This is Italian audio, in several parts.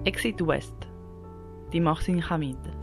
Exit West di Mohsin Hamid.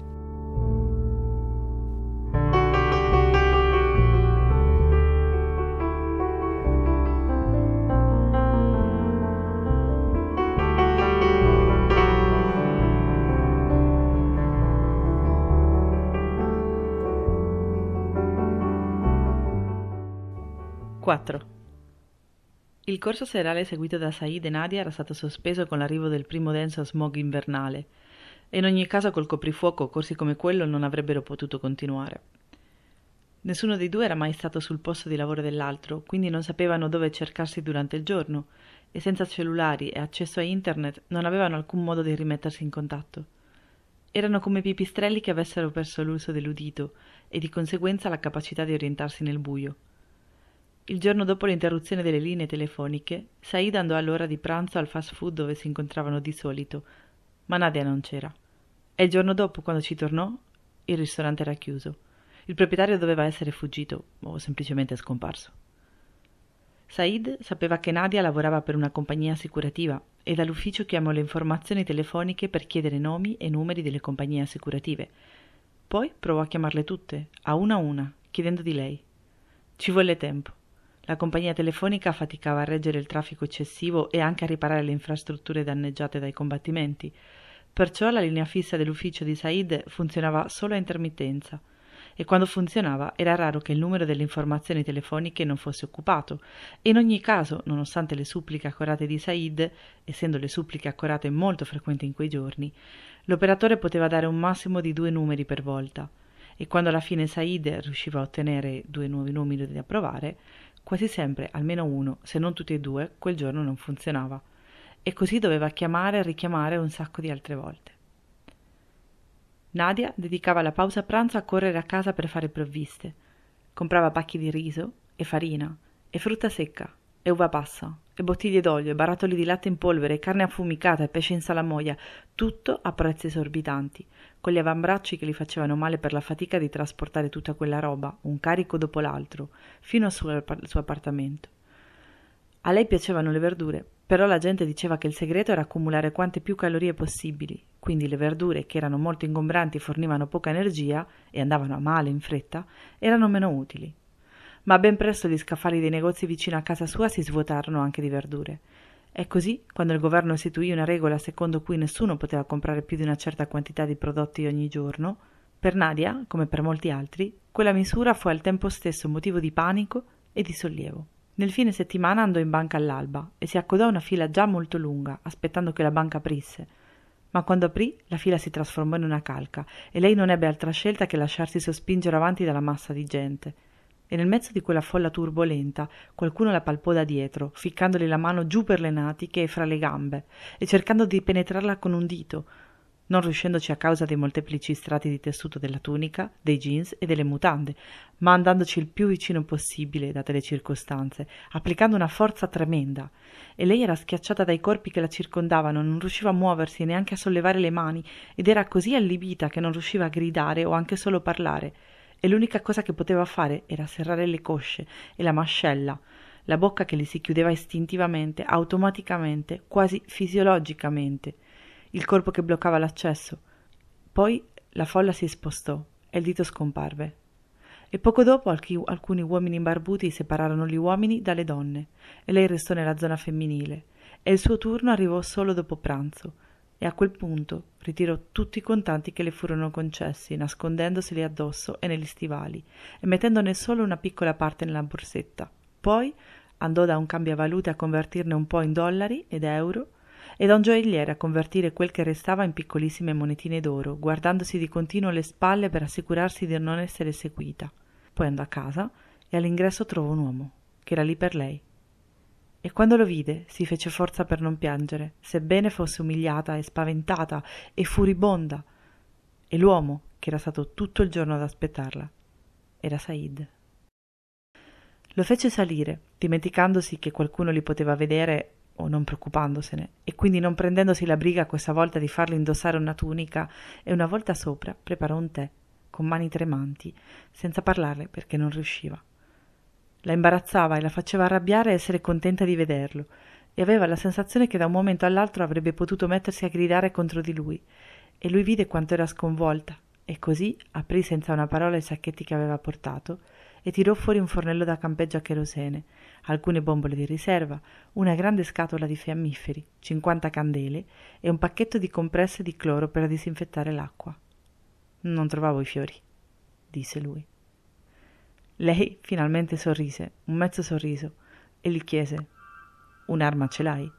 Il corso serale seguito da Said e Nadia era stato sospeso con l'arrivo del primo denso smog invernale e in ogni caso col coprifuoco corsi come quello non avrebbero potuto continuare. Nessuno dei due era mai stato sul posto di lavoro dell'altro, quindi non sapevano dove cercarsi durante il giorno e senza cellulari e accesso a internet non avevano alcun modo di rimettersi in contatto. Erano come pipistrelli che avessero perso l'uso dell'udito e di conseguenza la capacità di orientarsi nel buio. Il giorno dopo l'interruzione delle linee telefoniche, Said andò all'ora di pranzo al fast food dove si incontravano di solito, ma Nadia non c'era. E il giorno dopo, quando ci tornò, il ristorante era chiuso. Il proprietario doveva essere fuggito o semplicemente scomparso. Said sapeva che Nadia lavorava per una compagnia assicurativa e dall'ufficio chiamò le informazioni telefoniche per chiedere nomi e numeri delle compagnie assicurative. Poi provò a chiamarle tutte, a una, chiedendo di lei. Ci volle tempo. La compagnia telefonica faticava a reggere il traffico eccessivo e anche a riparare le infrastrutture danneggiate dai combattimenti. Perciò la linea fissa dell'ufficio di Said funzionava solo a intermittenza e quando funzionava era raro che il numero delle informazioni telefoniche non fosse occupato e in ogni caso, nonostante le suppliche accorate di Said, essendo le suppliche accorate molto frequenti in quei giorni, l'operatore poteva dare un massimo di 2 numeri per volta e quando alla fine Said riusciva a ottenere 2 nuovi numeri da provare, quasi sempre, almeno uno, se non tutti e 2, quel giorno non funzionava, e così doveva chiamare e richiamare un sacco di altre volte. Nadia dedicava la pausa pranzo a correre a casa per fare provviste. Comprava pacchi di riso, e farina, e frutta secca, e uva passa, e bottiglie d'olio, e barattoli di latte in polvere, e carne affumicata, e pesce in salamoia, tutto a prezzi esorbitanti, con gli avambracci che gli facevano male per la fatica di trasportare tutta quella roba, un carico dopo l'altro, fino al suo appartamento. A lei piacevano le verdure, però la gente diceva che il segreto era accumulare quante più calorie possibili, quindi le verdure, che erano molto ingombranti e fornivano poca energia, e andavano a male in fretta, erano meno utili. Ma ben presto gli scaffali dei negozi vicino a casa sua si svuotarono anche di verdure. E così, quando il governo istituì una regola secondo cui nessuno poteva comprare più di una certa quantità di prodotti ogni giorno, per Nadia, come per molti altri, quella misura fu al tempo stesso motivo di panico e di sollievo. Nel fine settimana andò in banca all'alba e si accodò a una fila già molto lunga, aspettando che la banca aprisse. Ma quando aprì, la fila si trasformò in una calca e lei non ebbe altra scelta che lasciarsi sospingere avanti dalla massa di gente. E nel mezzo di quella folla turbolenta qualcuno la palpò da dietro, ficcandole la mano giù per le natiche e fra le gambe, e cercando di penetrarla con un dito, non riuscendoci a causa dei molteplici strati di tessuto della tunica, dei jeans e delle mutande, ma andandoci il più vicino possibile, date le circostanze, applicando una forza tremenda. E lei era schiacciata dai corpi che la circondavano, non riusciva a muoversi, neanche a sollevare le mani, ed era così allibita che non riusciva a gridare o anche solo parlare. E l'unica cosa che poteva fare era serrare le cosce e la mascella, la bocca che gli si chiudeva istintivamente, automaticamente, quasi fisiologicamente, il corpo che bloccava l'accesso. Poi la folla si spostò e il dito scomparve. E poco dopo alcuni uomini imbarbuti separarono gli uomini dalle donne e lei restò nella zona femminile e il suo turno arrivò solo dopo pranzo. E a quel punto ritirò tutti i contanti che le furono concessi, nascondendoseli addosso e negli stivali, e mettendone solo una piccola parte nella borsetta. Poi andò da un cambiavalute a convertirne un po' in dollari ed euro, e da un gioielliere a convertire quel che restava in piccolissime monetine d'oro, guardandosi di continuo le spalle per assicurarsi di non essere seguita. Poi andò a casa e all'ingresso trovò un uomo, che era lì per lei. E quando lo vide si fece forza per non piangere, sebbene fosse umiliata e spaventata e furibonda. E l'uomo, che era stato tutto il giorno ad aspettarla, era Said. Lo fece salire, dimenticandosi che qualcuno li poteva vedere o non preoccupandosene, e quindi non prendendosi la briga questa volta di farle indossare una tunica, e una volta sopra preparò un tè, con mani tremanti, senza parlarle perché non riusciva. La imbarazzava e la faceva arrabbiare essere contenta di vederlo. e aveva la sensazione che da un momento all'altro avrebbe potuto mettersi a gridare contro di lui, e lui vide quanto era sconvolta, e così aprì senza una parola i sacchetti che aveva portato e tirò fuori un fornello da campeggio a cherosene, alcune bombole di riserva, una grande scatola di fiammiferi, 50 candele e un pacchetto di compresse di cloro per disinfettare l'acqua. «Non trovavo i fiori», disse lui. Lei finalmente sorrise, un mezzo sorriso, e gli chiese: «Un'arma ce l'hai?»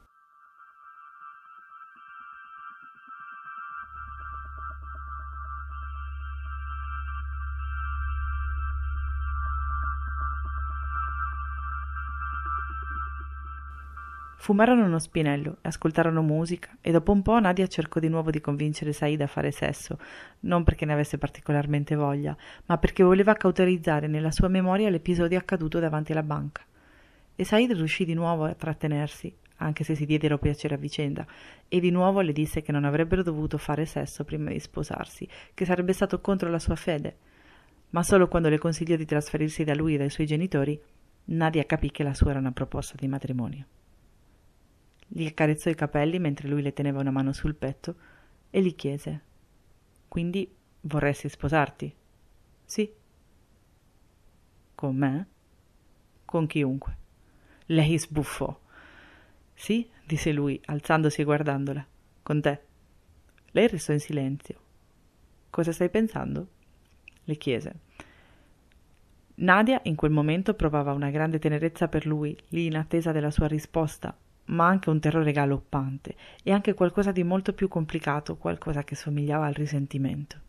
Fumarono uno spinello e ascoltarono musica, e dopo un po' Nadia cercò di nuovo di convincere Said a fare sesso, non perché ne avesse particolarmente voglia, ma perché voleva cauterizzare nella sua memoria l'episodio accaduto davanti alla banca. E Said riuscì di nuovo a trattenersi, anche se si diedero piacere a vicenda, e di nuovo le disse che non avrebbero dovuto fare sesso prima di sposarsi, che sarebbe stato contro la sua fede. Ma solo quando le consigliò di trasferirsi da lui e dai suoi genitori, Nadia capì che la sua era una proposta di matrimonio. Gli accarezzò i capelli mentre lui le teneva una mano sul petto e gli chiese: «Quindi vorresti sposarti?» «Sì». «Con me?» «Con chiunque». Lei sbuffò. «Sì», disse lui, alzandosi e guardandola. «Con te». Lei restò in silenzio. «Cosa stai pensando?» le chiese. Nadia in quel momento provava una grande tenerezza per lui, lì in attesa della sua risposta, ma anche un terrore galoppante e anche qualcosa di molto più complicato, qualcosa che somigliava al risentimento.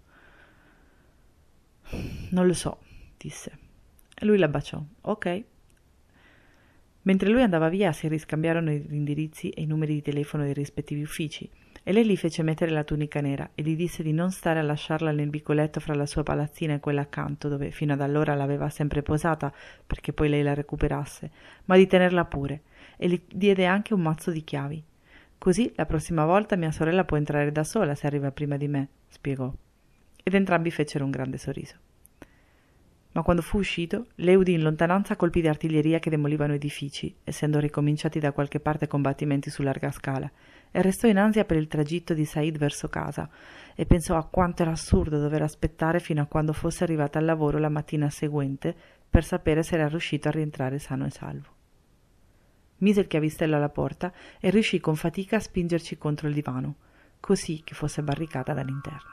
«Non lo so», disse. E lui la baciò. «Ok». Mentre lui andava via si riscambiarono gli indirizzi e i numeri di telefono dei rispettivi uffici, e lei gli fece mettere la tunica nera e gli disse di non stare a lasciarla nel vicoletto fra la sua palazzina e quella accanto, dove fino ad allora l'aveva sempre posata perché poi lei la recuperasse, ma di tenerla pure, e gli diede anche un mazzo di chiavi. «Così la prossima volta mia sorella può entrare da sola se arriva prima di me», spiegò. Ed entrambi fecero un grande sorriso. Ma quando fu uscito, lei udì in lontananza colpi di artiglieria che demolivano edifici, essendo ricominciati da qualche parte combattimenti su larga scala, e restò in ansia per il tragitto di Said verso casa, e pensò a quanto era assurdo dover aspettare fino a quando fosse arrivata al lavoro la mattina seguente per sapere se era riuscito a rientrare sano e salvo. Mise il chiavistello alla porta e riuscì con fatica a spingerci contro il divano, così che fosse barricata dall'interno.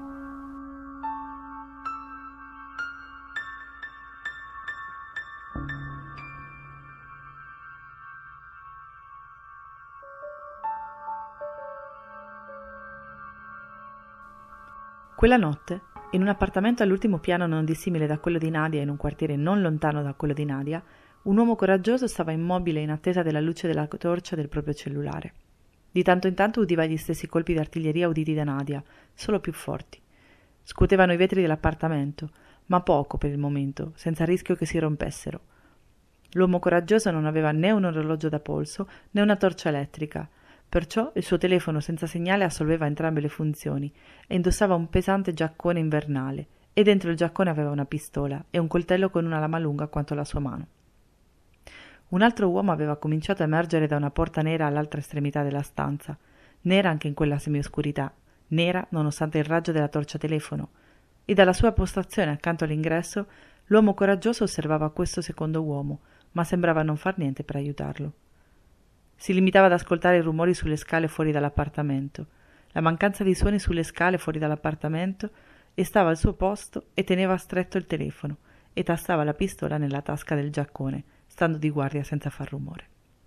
Quella notte, in un appartamento all'ultimo piano non dissimile da quello di Nadia e in un quartiere non lontano da quello di Nadia, un uomo coraggioso stava immobile in attesa della luce della torcia del proprio cellulare. Di tanto in tanto udiva gli stessi colpi d'artiglieria uditi da Nadia, solo più forti. Scuotevano i vetri dell'appartamento, ma poco per il momento, senza rischio che si rompessero. L'uomo coraggioso non aveva né un orologio da polso né una torcia elettrica, perciò il suo telefono senza segnale assolveva entrambe le funzioni e indossava un pesante giaccone invernale, e dentro il giaccone aveva una pistola e un coltello con una lama lunga quanto la sua mano. Un altro uomo aveva cominciato a emergere da una porta nera all'altra estremità della stanza, nera anche in quella semioscurità, nera nonostante il raggio della torcia telefono, e dalla sua postazione accanto all'ingresso l'uomo coraggioso osservava questo secondo uomo, ma sembrava non far niente per aiutarlo. Si limitava ad ascoltare i rumori sulle scale fuori dall'appartamento, la mancanza di suoni sulle scale fuori dall'appartamento, e stava al suo posto e teneva stretto il telefono e tastava la pistola nella tasca del giaccone, stando di guardia senza far rumore.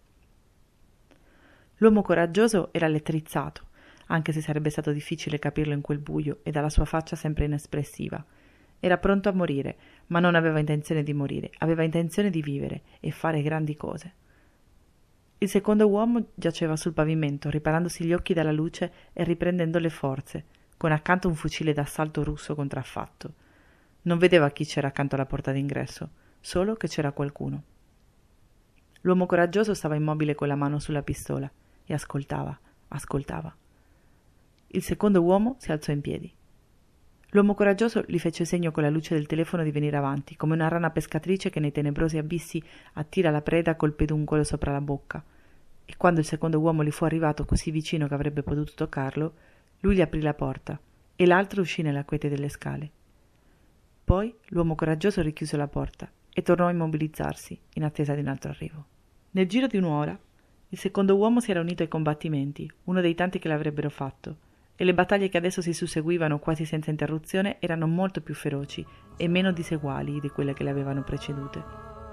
L'uomo coraggioso era elettrizzato, anche se sarebbe stato difficile capirlo in quel buio e dalla sua faccia sempre inespressiva. Era pronto a morire, ma non aveva intenzione di morire, aveva intenzione di vivere e fare grandi cose. Il secondo uomo giaceva sul pavimento, riparandosi gli occhi dalla luce e riprendendo le forze, con accanto un fucile d'assalto russo contraffatto. Non vedeva chi c'era accanto alla porta d'ingresso, solo che c'era qualcuno. L'uomo coraggioso stava immobile con la mano sulla pistola e ascoltava. Il secondo uomo si alzò in piedi. L'uomo coraggioso gli fece segno con la luce del telefono di venire avanti, come una rana pescatrice che nei tenebrosi abissi attira la preda col peduncolo sopra la bocca. e quando il secondo uomo gli fu arrivato così vicino che avrebbe potuto toccarlo, lui gli aprì la porta e l'altro uscì nella quiete delle scale. Poi l'uomo coraggioso richiuse la porta e tornò a immobilizzarsi in attesa di un altro arrivo. Nel giro di un'ora il secondo uomo si era unito ai combattimenti, uno dei tanti che l'avrebbero fatto, e le battaglie che adesso si susseguivano quasi senza interruzione erano molto più feroci e meno diseguali di quelle che le avevano precedute.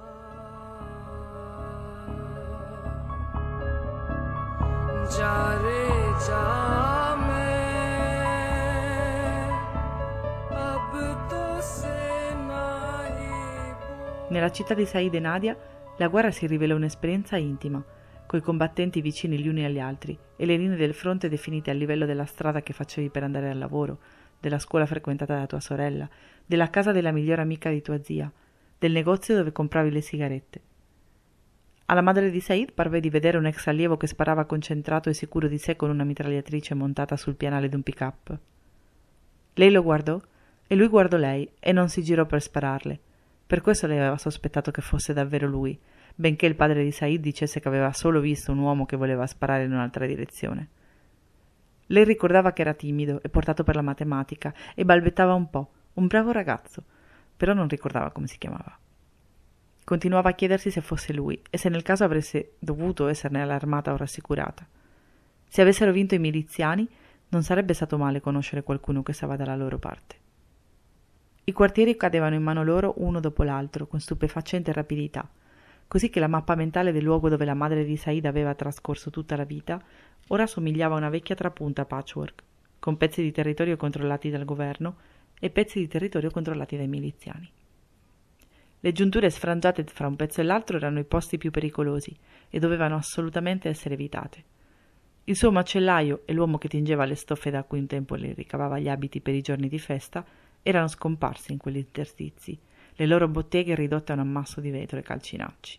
Nella città di Said e Nadia la guerra si rivelò un'esperienza intima, coi combattenti vicini gli uni agli altri e le linee del fronte definite al livello della strada che facevi per andare al lavoro, della scuola frequentata da tua sorella, della casa della migliore amica di tua zia, del negozio dove compravi le sigarette. Alla madre di Said parve di vedere un ex allievo che sparava concentrato e sicuro di sé con una mitragliatrice montata sul pianale d'un pick-up. Lei lo guardò e lui guardò lei e non si girò per spararle. Per questo lei aveva sospettato che fosse davvero lui, benché il padre di Said dicesse che aveva solo visto un uomo che voleva sparare in un'altra direzione. Lei ricordava che era timido e portato per la matematica e balbettava un po', un bravo ragazzo, però non ricordava come si chiamava. Continuava a chiedersi se fosse lui e se nel caso avesse dovuto esserne allarmata o rassicurata. Se avessero vinto i miliziani, non sarebbe stato male conoscere qualcuno che stava dalla loro parte. I quartieri cadevano in mano loro uno dopo l'altro con stupefacente rapidità, così che la mappa mentale del luogo dove la madre di Said aveva trascorso tutta la vita ora somigliava a una vecchia trapunta patchwork, con pezzi di territorio controllati dal governo e pezzi di territorio controllati dai miliziani. Le giunture sfrangiate fra un pezzo e l'altro erano i posti più pericolosi e dovevano assolutamente essere evitate. Il suo macellaio e l'uomo che tingeva le stoffe da cui un tempo le ricavava gli abiti per i giorni di festa erano scomparsi in quegli interstizi, le loro botteghe ridotte a un ammasso di vetro e calcinacci.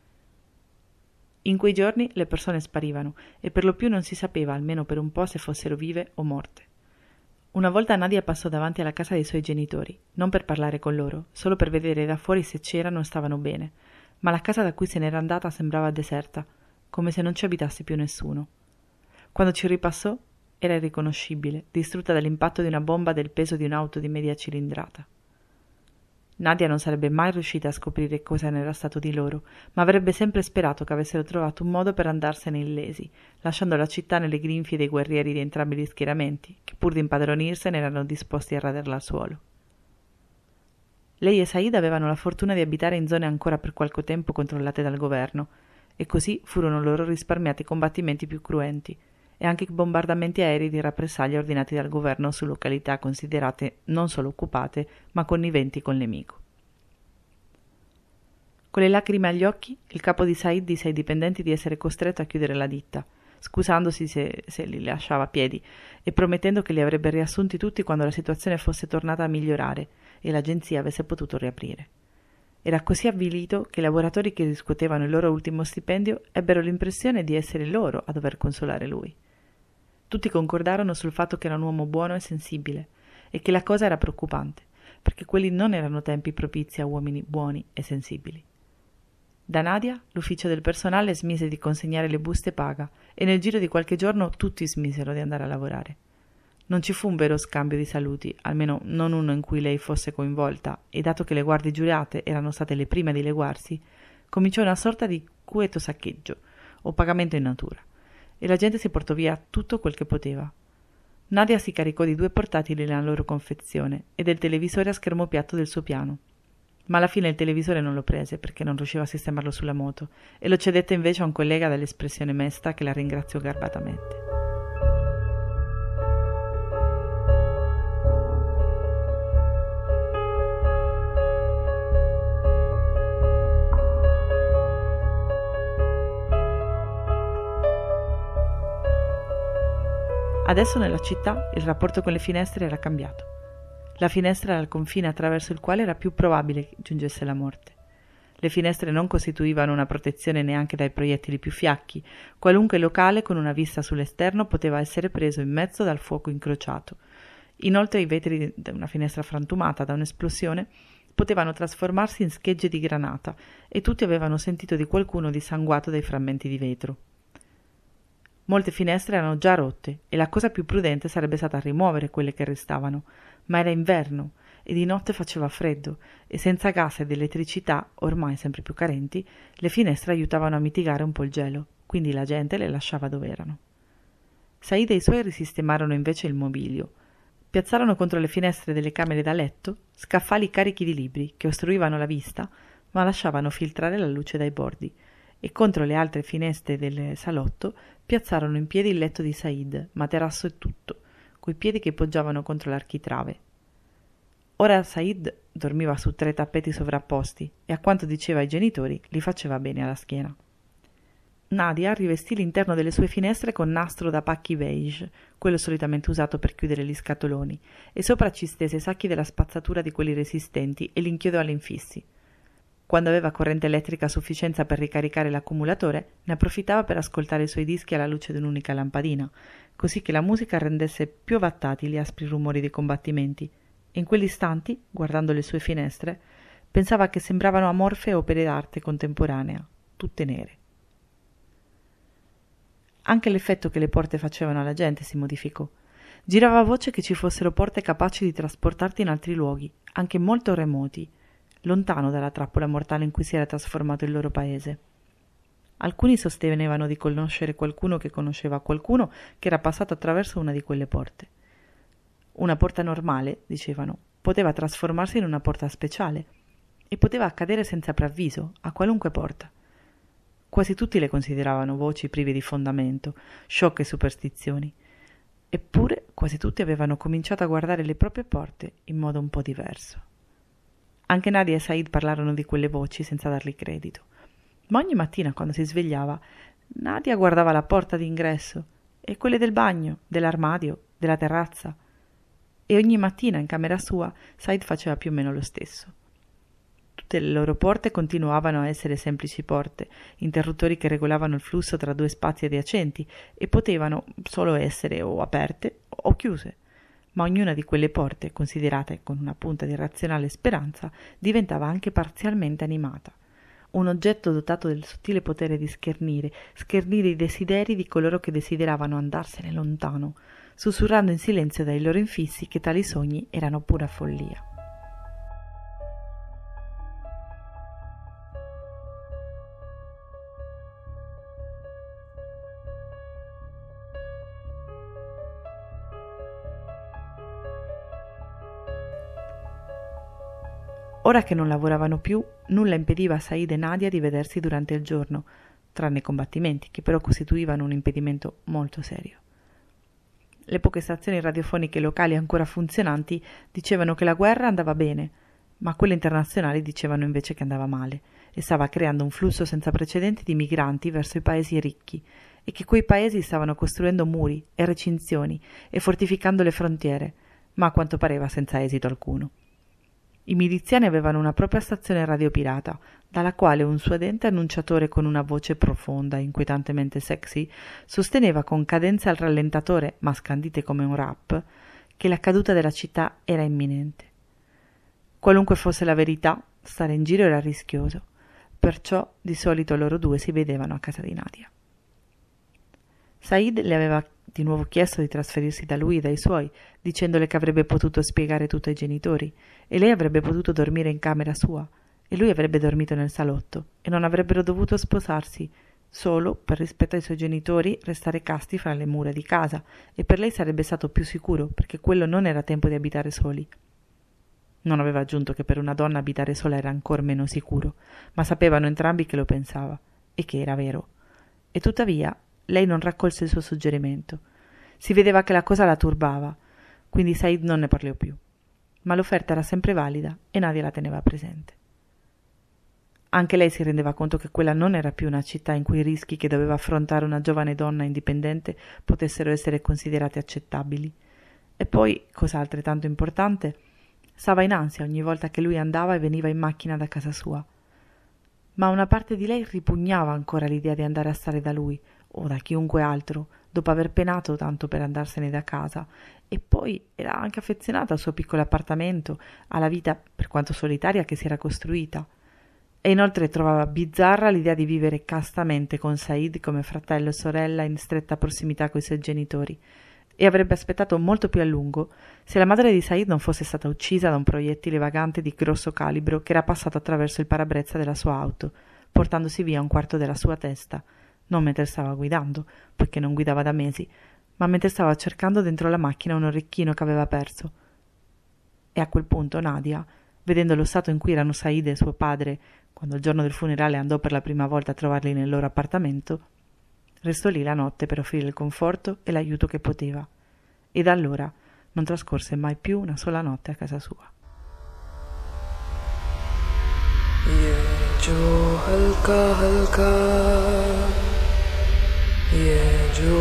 In quei giorni le persone sparivano e per lo più non si sapeva, almeno per un po', se fossero vive o morte. Una volta Nadia passò davanti alla casa dei suoi genitori, non per parlare con loro, solo per vedere da fuori se c'erano e stavano bene, ma la casa da cui se n'era andata sembrava deserta, come se non ci abitasse più nessuno. Quando ci ripassò, era irriconoscibile, distrutta dall'impatto di una bomba del peso di un'auto di media cilindrata. Nadia non sarebbe mai riuscita a scoprire cosa ne era stato di loro, ma avrebbe sempre sperato che avessero trovato un modo per andarsene illesi, lasciando la città nelle grinfie dei guerrieri di entrambi gli schieramenti, che pur di impadronirsene erano disposti a raderla al suolo. Lei e Said avevano la fortuna di abitare in zone ancora per qualche tempo controllate dal governo, e così furono loro risparmiati i combattimenti più cruenti, e anche i bombardamenti aerei di rappresaglia ordinati dal governo su località considerate non solo occupate, ma conniventi col nemico. Con le lacrime agli occhi, il capo di Said disse ai dipendenti di essere costretto a chiudere la ditta, scusandosi se li lasciava a piedi e promettendo che li avrebbe riassunti tutti quando la situazione fosse tornata a migliorare e l'agenzia avesse potuto riaprire. Era così avvilito che i lavoratori che riscuotevano il loro ultimo stipendio ebbero l'impressione di essere loro a dover consolare lui. Tutti concordarono sul fatto che era un uomo buono e sensibile e che la cosa era preoccupante, perché quelli non erano tempi propizi a uomini buoni e sensibili. Da Nadia l'ufficio del personale smise di consegnare le buste paga e nel giro di qualche giorno tutti smisero di andare a lavorare. Non ci fu un vero scambio di saluti, almeno non uno in cui lei fosse coinvolta, e dato che le guardie giurate erano state le prime a dileguarsi, cominciò una sorta di quieto saccheggio, o pagamento in natura, e la gente si portò via tutto quel che poteva. Nadia si caricò di 2 portatili nella loro confezione e del televisore a schermo piatto del suo piano. Ma alla fine il televisore non lo prese perché non riusciva a sistemarlo sulla moto e lo cedette invece a un collega dall'espressione mesta che la ringraziò garbatamente. Adesso nella città il rapporto con le finestre era cambiato. La finestra era il confine attraverso il quale era più probabile che giungesse la morte. Le finestre non costituivano una protezione neanche dai proiettili più fiacchi. Qualunque locale con una vista sull'esterno poteva essere preso in mezzo dal fuoco incrociato. Inoltre i vetri di una finestra frantumata da un'esplosione potevano trasformarsi in schegge di granata e tutti avevano sentito di qualcuno dissanguato dai frammenti di vetro. Molte finestre erano già rotte e la cosa più prudente sarebbe stata rimuovere quelle che restavano, ma era inverno e di notte faceva freddo e senza gas ed elettricità, ormai sempre più carenti, le finestre aiutavano a mitigare un po' il gelo, quindi la gente le lasciava dove erano. Said e i suoi risistemarono invece il mobilio. Piazzarono contro le finestre delle camere da letto scaffali carichi di libri che ostruivano la vista ma lasciavano filtrare la luce dai bordi, e contro le altre finestre del salotto piazzarono in piedi il letto di Said, materasso e tutto, coi piedi che poggiavano contro l'architrave. Ora Said dormiva su 3 tappeti sovrapposti e, a quanto diceva ai genitori, li faceva bene alla schiena. Nadia rivestì l'interno delle sue finestre con nastro da pacchi beige, quello solitamente usato per chiudere gli scatoloni, e sopra ci stese sacchi della spazzatura di quelli resistenti e li inchiodò all'infissi. Quando aveva corrente elettrica a sufficienza per ricaricare l'accumulatore, ne approfittava per ascoltare i suoi dischi alla luce di un'unica lampadina, così che la musica rendesse più avattati gli aspri rumori dei combattimenti, e in quegli istanti, guardando le sue finestre, pensava che sembravano amorfe opere d'arte contemporanea, tutte nere. Anche l'effetto che le porte facevano alla gente si modificò. Girava voce che ci fossero porte capaci di trasportarti in altri luoghi, anche molto remoti, lontano dalla trappola mortale in cui si era trasformato il loro paese. Alcuni sostenevano di conoscere qualcuno che conosceva qualcuno che era passato attraverso una di quelle porte. Una porta normale, dicevano, poteva trasformarsi in una porta speciale e poteva accadere senza preavviso, a qualunque porta. Quasi tutti le consideravano voci prive di fondamento, sciocche superstizioni. Eppure quasi tutti avevano cominciato a guardare le proprie porte in modo un po' diverso. Anche Nadia e Said parlarono di quelle voci senza dargli credito. Ma ogni mattina, quando si svegliava, Nadia guardava la porta d'ingresso e quelle del bagno, dell'armadio, della terrazza. E ogni mattina in camera sua Said faceva più o meno lo stesso. Tutte le loro porte continuavano a essere semplici porte, interruttori che regolavano il flusso tra 2 spazi adiacenti e potevano solo essere o aperte o chiuse. Ma ognuna di quelle porte, considerate con una punta di irrazionale speranza, diventava anche parzialmente animata. Un oggetto dotato del sottile potere di schernire i desideri di coloro che desideravano andarsene lontano, sussurrando in silenzio dai loro infissi che tali sogni erano pura follia. Ora che non lavoravano più, nulla impediva a Said e Nadia di vedersi durante il giorno, tranne i combattimenti, che però costituivano un impedimento molto serio. Le poche stazioni radiofoniche locali ancora funzionanti dicevano che la guerra andava bene, ma quelle internazionali dicevano invece che andava male e stava creando un flusso senza precedenti di migranti verso i paesi ricchi e che quei paesi stavano costruendo muri e recinzioni e fortificando le frontiere, ma a quanto pareva senza esito alcuno. I miliziani avevano una propria stazione radiopirata, dalla quale un suadente annunciatore con una voce profonda e inquietantemente sexy sosteneva con cadenze al rallentatore, ma scandite come un rap, che la caduta della città era imminente. Qualunque fosse la verità, stare in giro era rischioso, perciò di solito loro due si vedevano a casa di Nadia. Said le aveva di nuovo chiesto di trasferirsi da lui e dai suoi, dicendole che avrebbe potuto spiegare tutto ai genitori, e lei avrebbe potuto dormire in camera sua, e lui avrebbe dormito nel salotto, e non avrebbero dovuto sposarsi, solo, per rispetto ai suoi genitori, restare casti fra le mura di casa, e per lei sarebbe stato più sicuro, perché quello non era tempo di abitare soli. Non aveva aggiunto che per una donna abitare sola era ancor meno sicuro, ma sapevano entrambi che lo pensava, e che era vero. E tuttavia lei non raccolse il suo suggerimento. Si vedeva che la cosa la turbava, quindi Said non ne parlò più. Ma l'offerta era sempre valida e Nadia la teneva presente. Anche lei si rendeva conto che quella non era più una città in cui i rischi che doveva affrontare una giovane donna indipendente potessero essere considerati accettabili. E poi, cosa altrettanto importante, stava in ansia ogni volta che lui andava e veniva in macchina da casa sua. Ma una parte di lei ripugnava ancora l'idea di andare a stare da lui, o da chiunque altro, dopo aver penato tanto per andarsene da casa, e poi era anche affezionata al suo piccolo appartamento, alla vita, per quanto solitaria, che si era costruita. e inoltre trovava bizzarra l'idea di vivere castamente con Said come fratello e sorella in stretta prossimità coi suoi genitori, e avrebbe aspettato molto più a lungo se la madre di Said non fosse stata uccisa da un proiettile vagante di grosso calibro che era passato attraverso il parabrezza della sua auto, portandosi via un quarto della sua testa, non mentre stava guidando, poiché non guidava da mesi, ma mentre stava cercando dentro la macchina un orecchino che aveva perso. E a quel punto Nadia, vedendo lo stato in cui erano Said e suo padre, quando il giorno del funerale andò per la prima volta a trovarli nel loro appartamento, restò lì la notte per offrire il conforto e l'aiuto che poteva, e da allora non trascorse mai più una sola notte a casa sua. ये जो हल्का हल्का, ये जो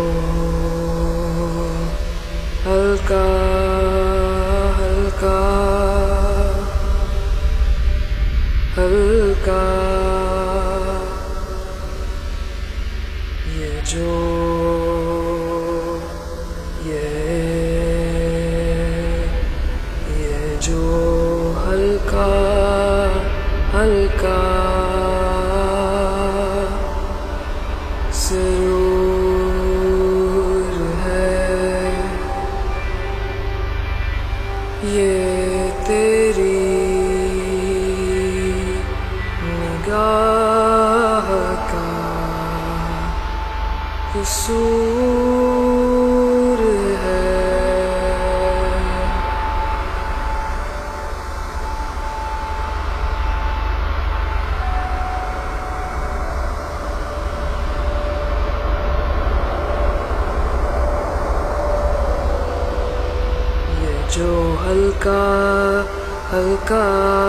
हल्का हल्का हल्का, ये जो ये जो हल्का हल्का सुरूर है, ये तेरी निगाह का कसूर है। जो हल्का हल्का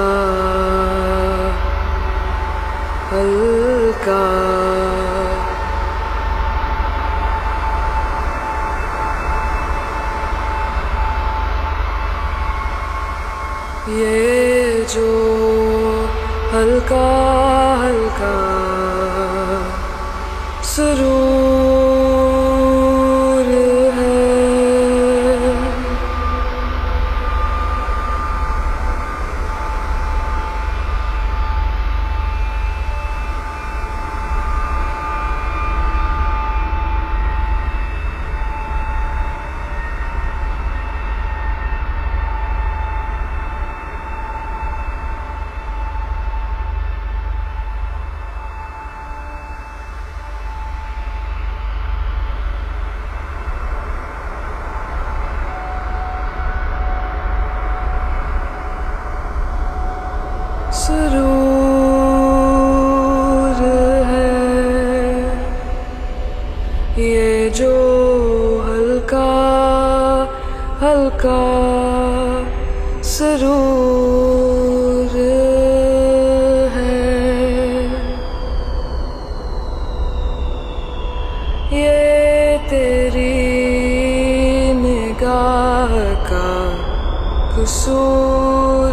हल्का ये जो हल्का हल्का सुरूर है, सुरूर है, ये जो हल्का हल्का सुरूर है, ये तेरी निगाह का कसूर